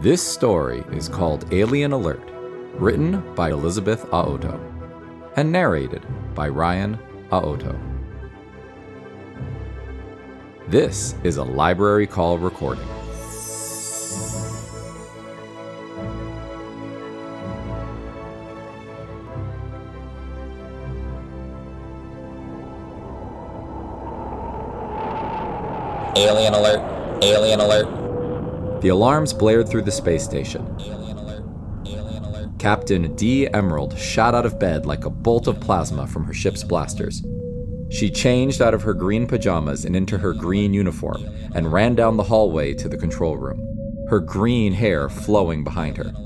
This story is called Alien Alert, written by Elizabeth Aoto, and narrated by Ryan Aoto. This is a library call recording. Alien alert, alien alert. The alarms blared through the space station. Alien alert, alien alert. Captain D. Emerald shot out of bed like a bolt of plasma from her ship's blasters. She changed out of her green pajamas and into her green uniform and ran down the hallway to the control room, her green hair flowing behind her.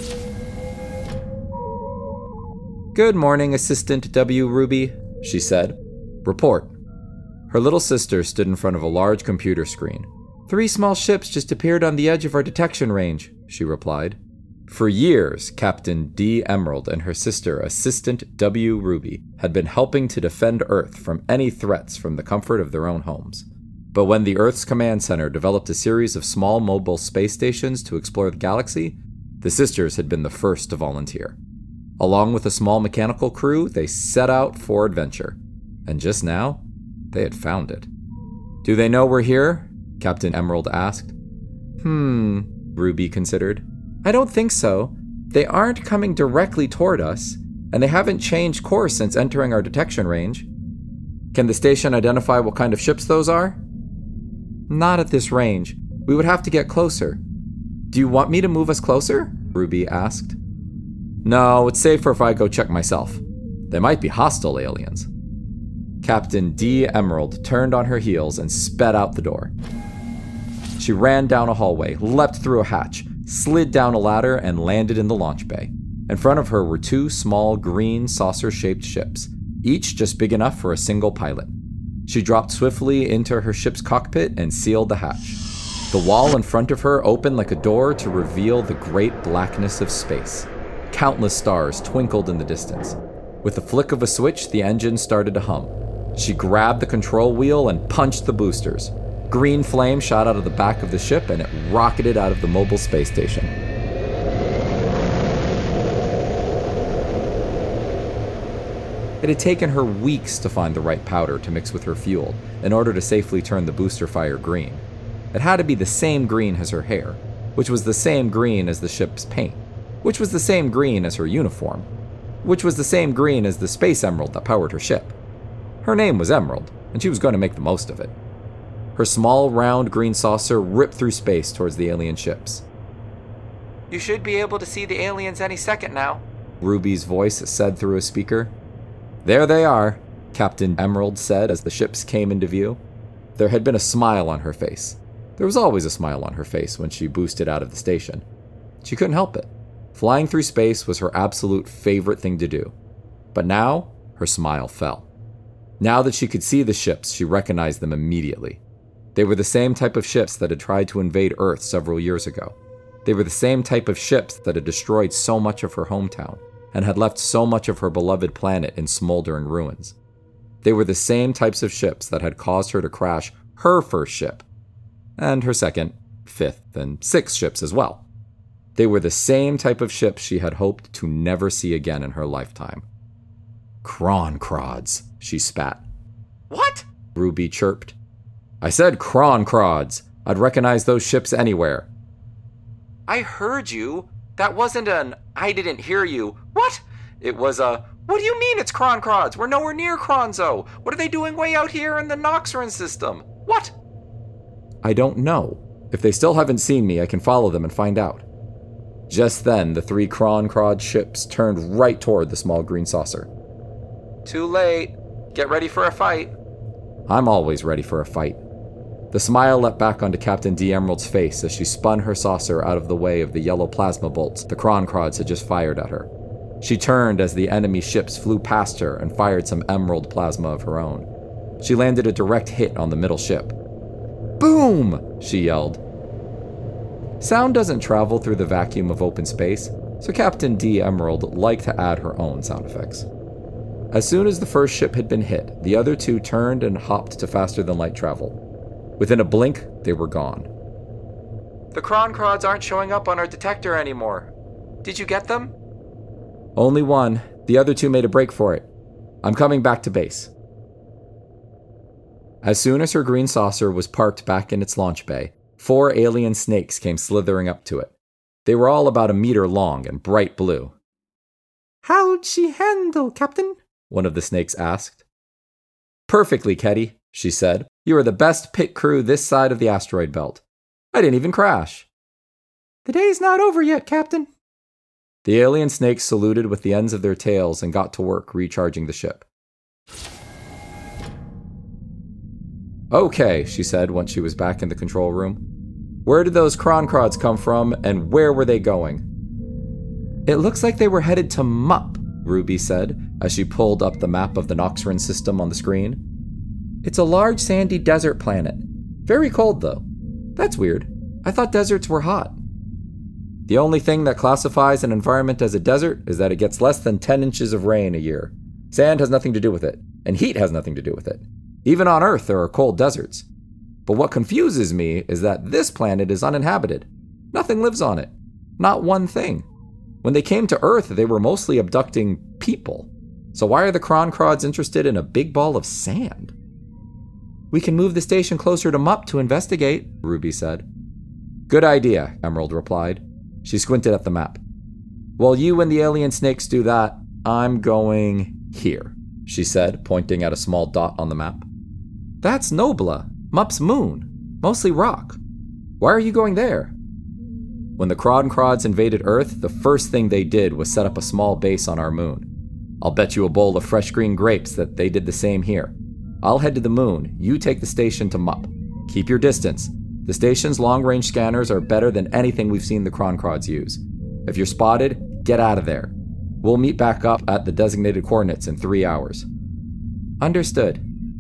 "Good morning, Assistant W. Ruby," she said. "Report." Her little sister stood in front of a large computer screen. "3 small ships just appeared on the edge of our detection range," she replied. For years, Captain D. Emerald and her sister, Assistant W. Ruby, had been helping to defend Earth from any threats from the comfort of their own homes. But when the Earth's command center developed a series of small mobile space stations to explore the galaxy, the sisters had been the first to volunteer. Along with a small mechanical crew, they set out for adventure. And just now, they had found it. "Do they know we're here?" Captain Emerald asked. Ruby considered. "I don't think so. They aren't coming directly toward us, and they haven't changed course since entering our detection range." "Can the station identify what kind of ships those are?" "Not at this range. We would have to get closer." "Do you want me to move us closer?" Ruby asked. "No, it's safer if I go check myself. They might be hostile aliens." Captain D. Emerald turned on her heels and sped out the door. She ran down a hallway, leapt through a hatch, slid down a ladder, and landed in the launch bay. In front of her were 2 small green saucer-shaped ships, each just big enough for a single pilot. She dropped swiftly into her ship's cockpit and sealed the hatch. The wall in front of her opened like a door to reveal the great blackness of space. Countless stars twinkled in the distance. With the flick of a switch, the engine started to hum. She grabbed the control wheel and punched the boosters. Green flame shot out of the back of the ship and it rocketed out of the mobile space station. It had taken her weeks to find the right powder to mix with her fuel in order to safely turn the booster fire green. It had to be the same green as her hair, which was the same green as the ship's paint, which was the same green as her uniform, which was the same green as the space emerald that powered her ship. Her name was Emerald, and she was going to make the most of it. Her small, round green saucer ripped through space towards the alien ships. "You should be able to see the aliens any second now," Ruby's voice said through a speaker. "There they are," Captain Emerald said as the ships came into view. There had been a smile on her face. There was always a smile on her face when she boosted out of the station. She couldn't help it. Flying through space was her absolute favorite thing to do. But now, her smile fell. Now that she could see the ships, she recognized them immediately. They were the same type of ships that had tried to invade Earth several years ago. They were the same type of ships that had destroyed so much of her hometown and had left so much of her beloved planet in smoldering ruins. They were the same types of ships that had caused her to crash her first ship, and her second, 5th, and 6th ships as well. They were the same type of ships she had hoped to never see again in her lifetime. "Croncrods," she spat. What? Ruby chirped. "I said Croncrods. I'd recognize those ships anywhere." I heard you. That wasn't an I didn't hear you. What? It was a what do you mean it's Croncrods? We're nowhere near Kronzo. What are they doing way out here in the Noxeron system? What? "I don't know. If they still haven't seen me, I can follow them and find out." Just then, the 3 Croncrod ships turned right toward the small green saucer. Too late. Get ready for a fight. I'm always ready for a fight. The smile leapt back onto Captain D. Emerald's face as she spun her saucer out of the way of the yellow plasma bolts the Croncrods had just fired at her. She turned as the enemy ships flew past her and fired some emerald plasma of her own. She landed a direct hit on the middle ship. "Boom!" she yelled. Sound doesn't travel through the vacuum of open space, so Captain D. Emerald liked to add her own sound effects. As soon as the first ship had been hit, the other 2 turned and hopped to faster-than-light travel. Within a blink, they were gone. The Kronkrods aren't showing up on our detector anymore. Did you get them? Only one. The other two made a break for it. I'm coming back to base. As soon as her green saucer was parked back in its launch bay, 4 alien snakes came slithering up to it. They were all about a meter long and bright blue. "How'd she handle, Captain?" one of the snakes asked. "Perfectly, Ketty," she said. "You are the best pit crew this side of the asteroid belt. I didn't even crash." "The day's not over yet, Captain." The alien snakes saluted with the ends of their tails and got to work recharging the ship. "Okay," she said once she was back in the control room. "Where did those Kronkrods come from, and where were they going?" "It looks like they were headed to Mup," Ruby said, as she pulled up the map of the Noxran system on the screen. "It's a large sandy desert planet. Very cold, though. That's weird. I thought deserts were hot." "The only thing that classifies an environment as a desert is that it gets less than 10 inches of rain a year. Sand has nothing to do with it, and heat has nothing to do with it. Even on Earth, there are cold deserts. But what confuses me is that this planet is uninhabited. Nothing lives on it. Not one thing. When they came to Earth, they were mostly abducting people. So why are the Kronkrods interested in a big ball of sand?" "We can move the station closer to Mup to investigate," Ruby said. "Good idea," Emerald replied. She squinted at the map. "While you and the alien snakes do that, I'm going here," she said, pointing at a small dot on the map. "That's Nobla, Mup's moon. Mostly rock. Why are you going there?" "When the Kronkrods invaded Earth, the first thing they did was set up a small base on our moon. I'll bet you a bowl of fresh green grapes that they did the same here. I'll head to the moon. You take the station to Mup. Keep your distance. The station's long-range scanners are better than anything we've seen the Kronkrods use. If you're spotted, get out of there. We'll meet back up at the designated coordinates in 3 hours." "Understood."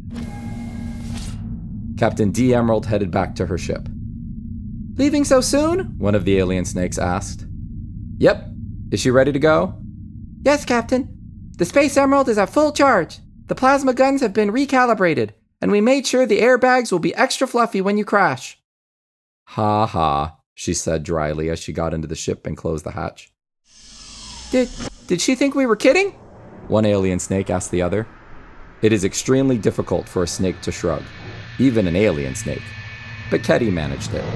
Captain D. Emerald headed back to her ship. "Leaving so soon?" one of the alien snakes asked. "Yep. Is she ready to go?" "Yes, Captain. The Space Emerald is at full charge. The plasma guns have been recalibrated, and we made sure the airbags will be extra fluffy when you crash." "Ha ha," she said dryly as she got into the ship and closed the hatch. Did she think we were kidding?" one alien snake asked the other. It is extremely difficult for a snake to shrug, even an alien snake. But Ketty managed it.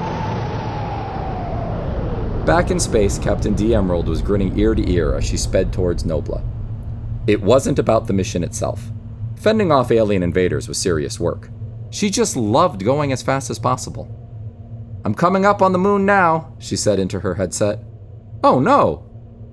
Back in space, Captain D. Emerald was grinning ear to ear as she sped towards Nobla. It wasn't about the mission itself. Fending off alien invaders was serious work. She just loved going as fast as possible. "I'm coming up on the moon now," she said into her headset. "Oh no!"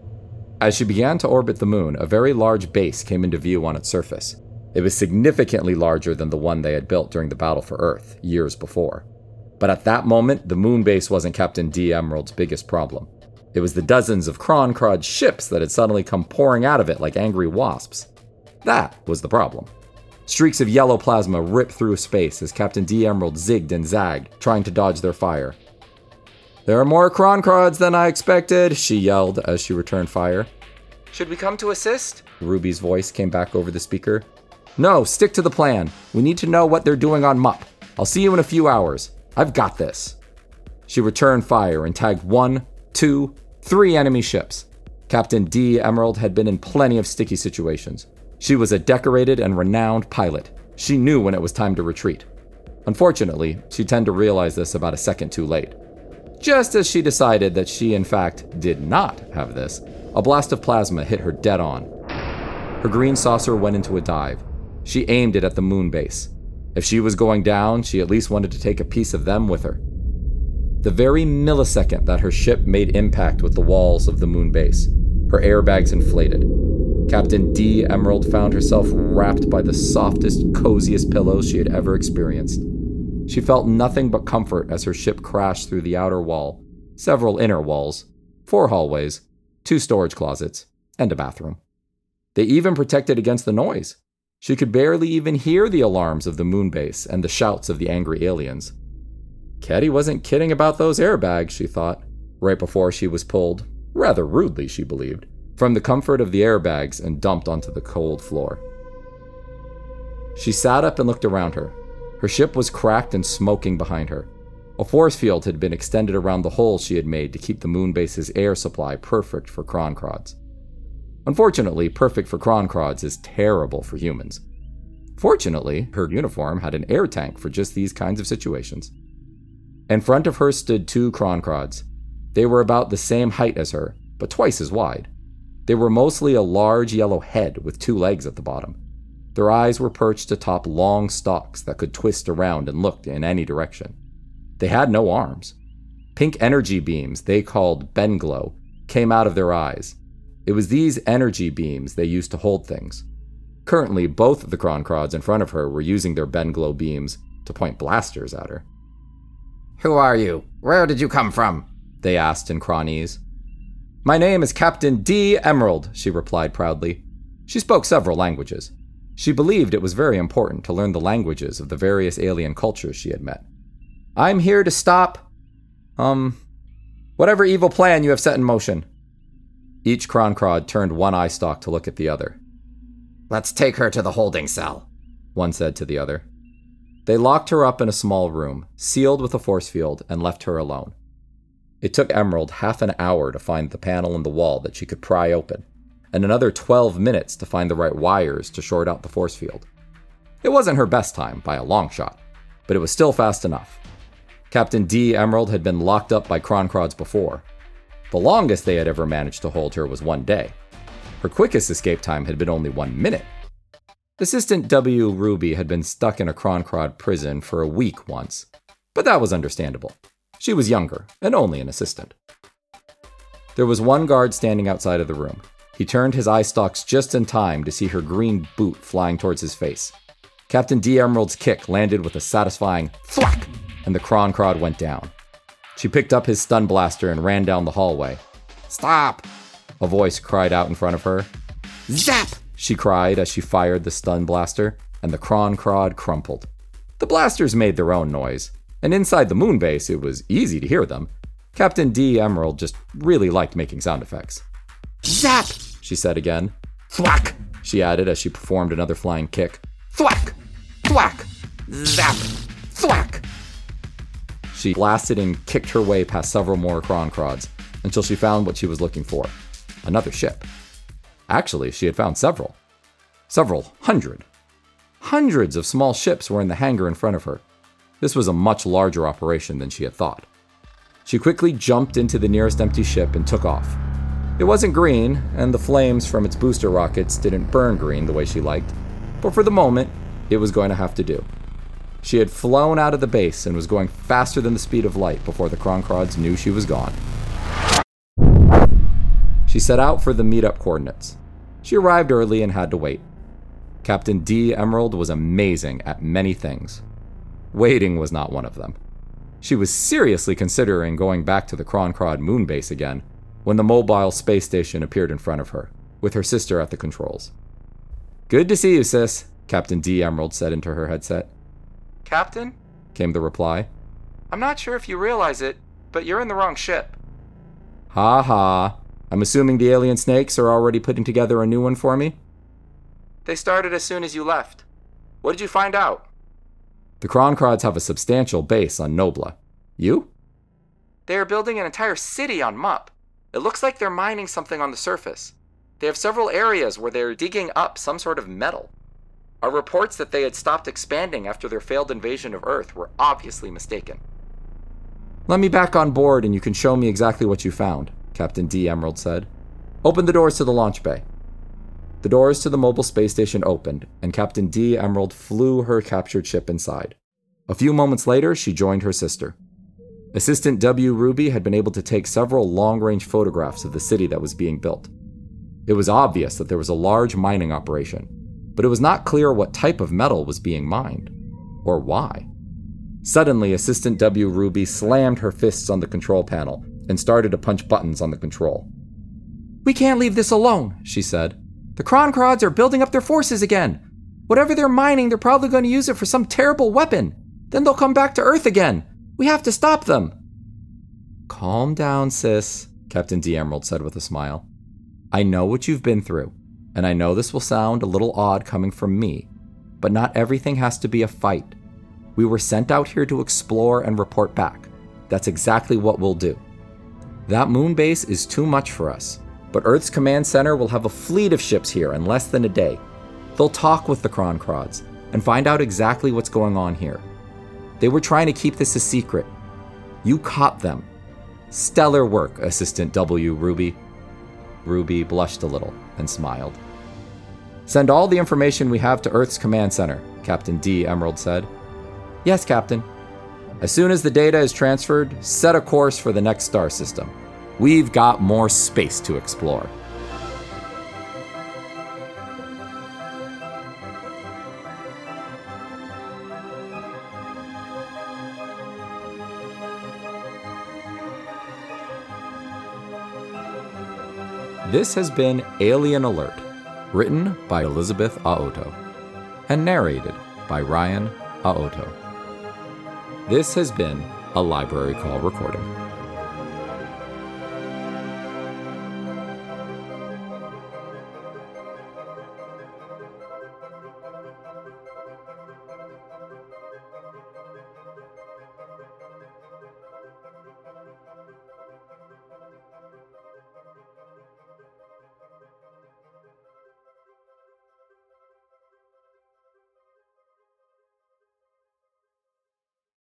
As she began to orbit the moon, a very large base came into view on its surface. It was significantly larger than the one they had built during the battle for Earth, years before. But at that moment, the moon base wasn't Captain D. Emerald's biggest problem. It was the dozens of Kronkrod ships that had suddenly come pouring out of it like angry wasps. That was the problem. Streaks of yellow plasma ripped through space as Captain D. Emerald zigged and zagged, trying to dodge their fire. "There are more Kronkrods than I expected," she yelled as she returned fire. "Should we come to assist?" Ruby's voice came back over the speaker. "No, stick to the plan. We need to know what they're doing on Mup. I'll see you in a few hours. I've got this." She returned fire and tagged 1, 2, 3 enemy ships. Captain D. Emerald had been in plenty of sticky situations. She was a decorated and renowned pilot. She knew when it was time to retreat. Unfortunately, she'd tend to realize this about a second too late. Just as she decided that she, in fact, did not have this, a blast of plasma hit her dead on. Her green saucer went into a dive. She aimed it at the moon base. If she was going down, she at least wanted to take a piece of them with her. The very millisecond that her ship made impact with the walls of the moon base, her airbags inflated. Captain D. Emerald found herself wrapped by the softest, coziest pillows she had ever experienced. She felt nothing but comfort as her ship crashed through the outer wall, several inner walls, 4 hallways, 2 storage closets, and a bathroom. They even protected against the noise. She could barely even hear the alarms of the moon base and the shouts of the angry aliens. Ketty wasn't kidding about those airbags, she thought, right before she was pulled, rather rudely she believed, from the comfort of the airbags and dumped onto the cold floor. She sat up and looked around her. Her ship was cracked and smoking behind her. A force field had been extended around the hole she had made to keep the moonbase's air supply perfect for Kronkrods. Unfortunately, perfect for Kronkrods is terrible for humans. Fortunately, her uniform had an air tank for just these kinds of situations. In front of her stood 2 Kronkrods. They were about the same height as her, but twice as wide. They were mostly a large yellow head with 2 legs at the bottom. Their eyes were perched atop long stalks that could twist around and look in any direction. They had no arms. Pink energy beams, they called Benglow, came out of their eyes. It was these energy beams they used to hold things. Currently, both of the Kronkrods in front of her were using their Benglow beams to point blasters at her. "Who are you? Where did you come from?" they asked in Kronese. "My name is Captain D. Emerald," she replied proudly. She spoke several languages. She believed it was very important to learn the languages of the various alien cultures she had met. "I'm here to stop, whatever evil plan you have set in motion." Each Kronkrod turned one eye stalk to look at the other. "Let's take her to the holding cell," one said to the other. They locked her up in a small room, sealed with a force field, and left her alone. It took Emerald half an hour to find the panel in the wall that she could pry open, and another 12 minutes to find the right wires to short out the force field. It wasn't her best time, by a long shot, but it was still fast enough. Captain D. Emerald had been locked up by Kronkrods before. The longest they had ever managed to hold her was 1 day. Her quickest escape time had been only 1 minute. Assistant W. Ruby had been stuck in a Kronkrod prison for a week once, but that was understandable. She was younger, and only an assistant. There was one guard standing outside of the room. He turned his eye stalks just in time to see her green boot flying towards his face. Captain D. Emerald's kick landed with a satisfying thwack, and the Kronkrod went down. She picked up his stun blaster and ran down the hallway. "Stop!" a voice cried out in front of her. "Zap!" she cried as she fired the stun blaster, and the Kronkrod crumpled. The blasters made their own noise, and inside the moon base it was easy to hear them. Captain D. Emerald just really liked making sound effects. "Zap!" she said again. "Thwack!" she added as she performed another flying kick. "Thwack! Thwack! Zap! Thwack!" She blasted and kicked her way past several more Kronkrods until she found what she was looking for. Another ship. Actually, she had found several. Several hundred. Hundreds of small ships were in the hangar in front of her. This was a much larger operation than she had thought. She quickly jumped into the nearest empty ship and took off. It wasn't green, and the flames from its booster rockets didn't burn green the way she liked, but for the moment, it was going to have to do. She had flown out of the base and was going faster than the speed of light before the Kronkrods knew she was gone. She set out for the meetup coordinates. She arrived early and had to wait. Captain D. Emerald was amazing at many things. Waiting was not one of them. She was seriously considering going back to the Kronkrod moon base again when the mobile space station appeared in front of her, with her sister at the controls. "Good to see you, sis," Captain D. Emerald said into her headset. "Captain?" came the reply. "I'm not sure if you realize it, but you're in the wrong ship." "Ha ha. I'm assuming the alien snakes are already putting together a new one for me?" "They started as soon as you left. What did you find out?" "The Kronkrods have a substantial base on Nobla. You?" "They are building an entire city on Mup. It looks like they're mining something on the surface. They have several areas where they're digging up some sort of metal. Our reports that they had stopped expanding after their failed invasion of Earth were obviously mistaken." "Let me back on board and you can show me exactly what you found," Captain D. Emerald said. "Open the doors to the launch bay." The doors to the mobile space station opened, and Captain D. Emerald flew her captured ship inside. A few moments later, she joined her sister. Assistant W. Ruby had been able to take several long-range photographs of the city that was being built. It was obvious that there was a large mining operation, but it was not clear what type of metal was being mined, or why. Suddenly, Assistant W. Ruby slammed her fists on the control panel and started to punch buttons on the control. "We can't leave this alone," she said. "The Kronkrods are building up their forces again. Whatever they're mining, they're probably going to use it for some terrible weapon. Then they'll come back to Earth again. We have to stop them." "Calm down, sis," Captain D. Emerald said with a smile. "I know what you've been through, and I know this will sound a little odd coming from me, but not everything has to be a fight. We were sent out here to explore and report back. That's exactly what we'll do. That moon base is too much for us, but Earth's command center will have a fleet of ships here in less than a day. They'll talk with the Kronkrods and find out exactly what's going on here. They were trying to keep this a secret. You caught them. Stellar work, Assistant W. Ruby. Ruby blushed a little and smiled. Send all the information we have to Earth's command center, Captain D. Emerald said. Yes, Captain. As soon as the data is transferred, set a course for the next star system. We've got more space to explore. This has been Alien Alert, written by Elizabeth Aoto, and narrated by Ryan Aoto. This has been a Library Call recording.